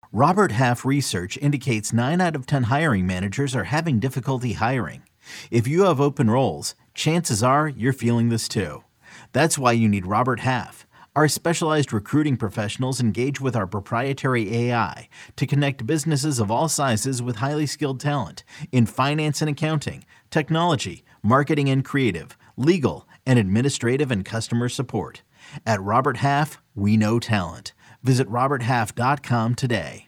Robert Half research indicates 9 out of 10 hiring managers are having difficulty hiring. If you have open roles, chances are you're feeling this too. That's why you need Robert Half. Our specialized recruiting professionals engage with our proprietary AI to connect businesses of all sizes with highly skilled talent in finance and accounting, technology, marketing and creative, legal, and administrative and customer support. At Robert Half, we know talent. Visit roberthalf.com today.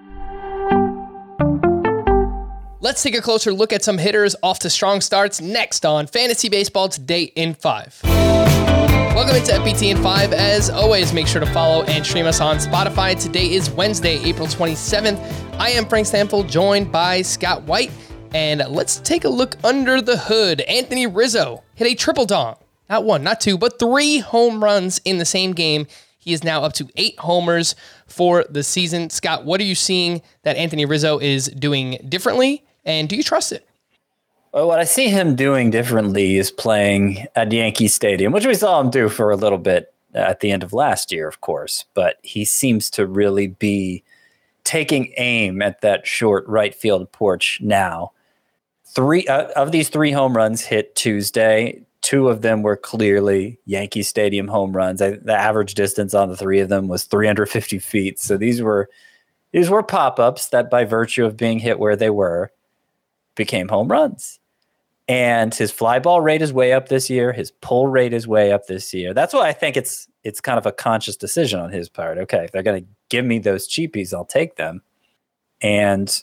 Let's take a closer look at some hitters off to strong starts next on Fantasy Baseball Today in 5. Welcome into FBT in 5. As always, make sure to follow and stream us on Spotify. Today is Wednesday, April 27th. I am Frank Stanfield, joined by Scott White. And let's take a look under the hood. Anthony Rizzo hit a triple dong. Not 1, not 2, but 3 home runs in the same game. He is now up to 8 homers for the season. Scott, what are you seeing that Anthony Rizzo is doing differently, and do you trust it? Well, what I see him doing differently is playing at Yankee Stadium, which we saw him do for a little bit at the end of last year, of course. But he seems to really be taking aim at that short right field porch now. 3 of these 3 home runs hit Tuesday. 2 of them were clearly Yankee Stadium home runs. The average distance on the 3 of them was 350 feet. So these were pop-ups that, by virtue of being hit where they were, became home runs. And his fly ball rate is way up this year. His pull rate is way up this year. That's why I think it's kind of a conscious decision on his part. Okay, if they're going to give me those cheapies, I'll take them. And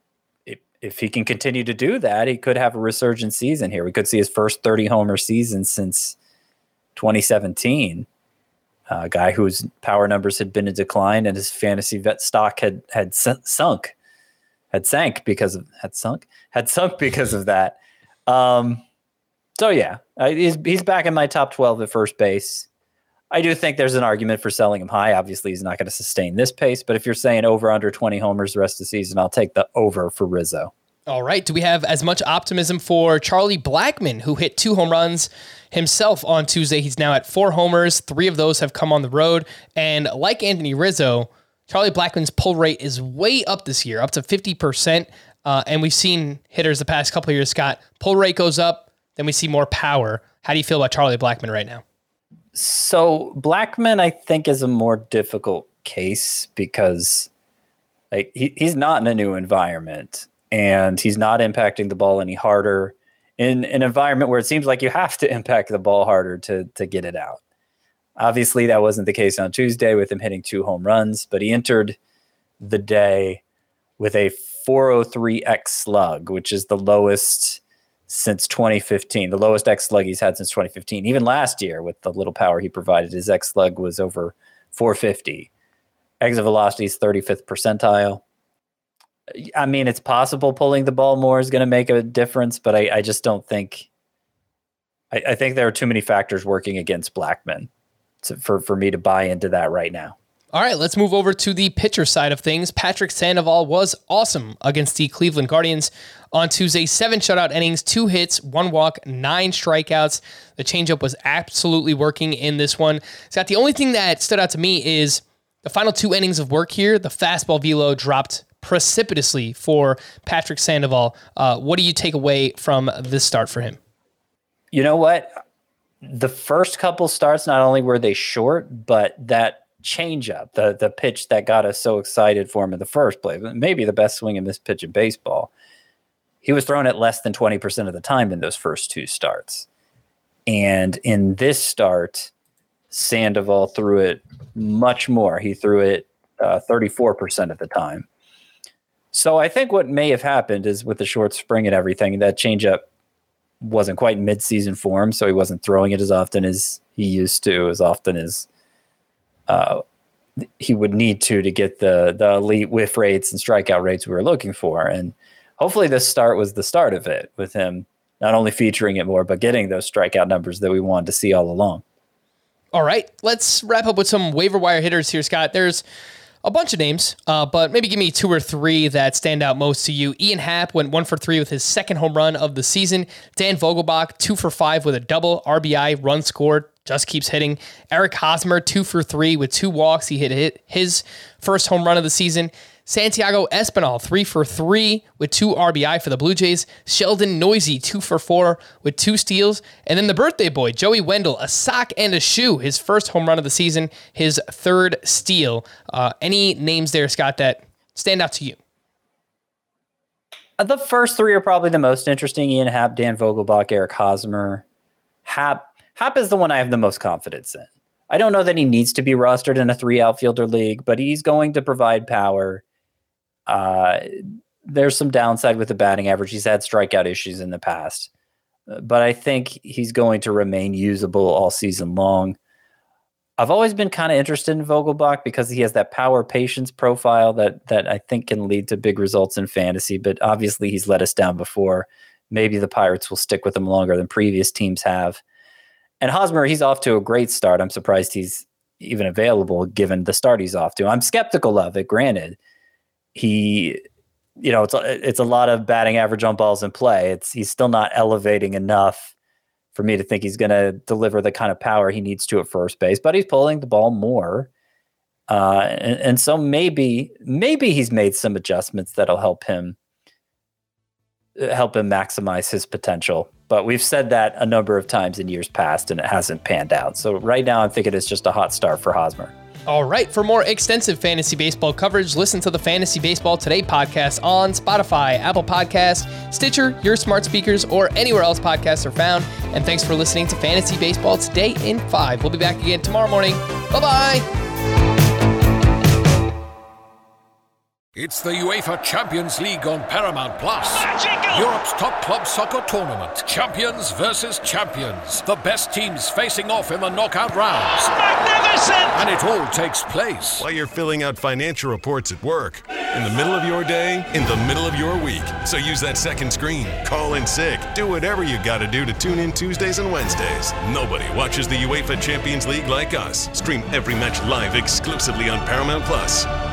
if he can continue to do that, he could have a resurgent season here. We could see his first 30-homer season since 2017. A guy whose power numbers had been in decline and his fantasy vet stock had sunk because of that. So yeah, he's back in my top 12 at first base. I do think there's an argument for selling him high. Obviously, he's not going to sustain this pace, but if you're saying over under 20 homers the rest of the season, I'll take the over for Rizzo. All right. Do we have as much optimism for Charlie Blackmon, who hit 2 home runs himself on Tuesday? He's now at 4 homers. 3 of those have come on the road. And like Anthony Rizzo, Charlie Blackmon's pull rate is way up this year, up to 50%. And we've seen hitters the past couple of years, Scott, pull rate goes up, then we see more power. How do you feel about Charlie Blackmon right now? So Blackmon, I think, is a more difficult case because he's not in a new environment and he's not impacting the ball any harder in an environment where it seems like you have to impact the ball harder to get it out. Obviously, that wasn't the case on Tuesday with him hitting 2 home runs, but he entered the day with a 403 X slug, which is the lowest since 2015, the lowest X slug he's had since 2015. Even last year, with the little power he provided, his X slug was over 450. Exit velocity is 35th percentile. I mean, it's possible pulling the ball more is going to make a difference, but I just don't think. I think there are too many factors working against Blackmon for me to buy into that right now. All right, let's move over to the pitcher side of things. Patrick Sandoval was awesome against the Cleveland Guardians on Tuesday. 7 shutout innings, 2 hits, 1 walk, 9 strikeouts. The changeup was absolutely working in this one. Scott, the only thing that stood out to me is the final 2 innings of work here. The fastball velo dropped precipitously for Patrick Sandoval. What do you take away from this start for him? You know what? The first couple starts, not only were they short, but that changeup, the pitch that got us so excited for him in the first place, maybe the best swing and miss pitch in baseball. He was thrown at less than 20% of the time in those first 2 starts. And in this start, Sandoval threw it much more. He threw it 34% of the time. So I think what may have happened is with the short spring and everything, that changeup wasn't quite mid-season form, so he wasn't throwing it as often as he used to, as often as he would need to get the elite whiff rates and strikeout rates we were looking for. And hopefully this start was the start of it, with him not only featuring it more, but getting those strikeout numbers that we wanted to see all along. All right, let's wrap up with some waiver wire hitters here, Scott. There's a bunch of names, but maybe give me 2 or 3 that stand out most to you. Ian Happ went 1 for 3 with his second home run of the season. Dan Vogelbach, 2 for 5 with a double, RBI, run scored, just keeps hitting. Eric Hosmer, 2 for 3 with 2 walks. He hit his first home run of the season. Santiago Espinal, 3 for 3 with 2 RBI for the Blue Jays. Sheldon Noisy, 2 for 4 with 2 steals. And then the birthday boy, Joey Wendell, a sock and a shoe, his first home run of the season, his 3rd steal. Any names there, Scott, that stand out to you? The first 3 are probably the most interesting. Ian Happ, Dan Vogelbach, Eric Hosmer. Happ is the one I have the most confidence in. I don't know that he needs to be rostered in a 3 outfielder league, but he's going to provide power. There's some downside with the batting average. He's had strikeout issues in the past, but I think he's going to remain usable all season long. I've always been kind of interested in Vogelbach because he has that power patience profile that I think can lead to big results in fantasy, but obviously he's let us down before. Maybe the Pirates will stick with him longer than previous teams have. And Hosmer, he's off to a great start. I'm surprised he's even available given the start he's off to. I'm skeptical of it, granted. It's a lot of batting average on balls in play. He's still not elevating enough for me to think he's going to deliver the kind of power he needs to at first base, but he's pulling the ball more. And so maybe he's made some adjustments that'll help him maximize his potential. But we've said that a number of times in years past, and it hasn't panned out. So right now, I'm thinking it's just a hot start for Hosmer. All right, for more extensive fantasy baseball coverage, listen to the Fantasy Baseball Today podcast on Spotify, Apple Podcasts, Stitcher, your smart speakers, or anywhere else podcasts are found. And thanks for listening to Fantasy Baseball Today in 5. We'll be back again tomorrow morning. Bye-bye. It's the UEFA Champions League on Paramount Plus. Europe's top club soccer tournament. Champions versus champions. The best teams facing off in the knockout rounds. Magnificent! And it all takes place while you're filling out financial reports at work, in the middle of your day, in the middle of your week. So use that second screen, call in sick, do whatever you got to do to tune in Tuesdays and Wednesdays. Nobody watches the UEFA Champions League like us. Stream every match live exclusively on Paramount Plus.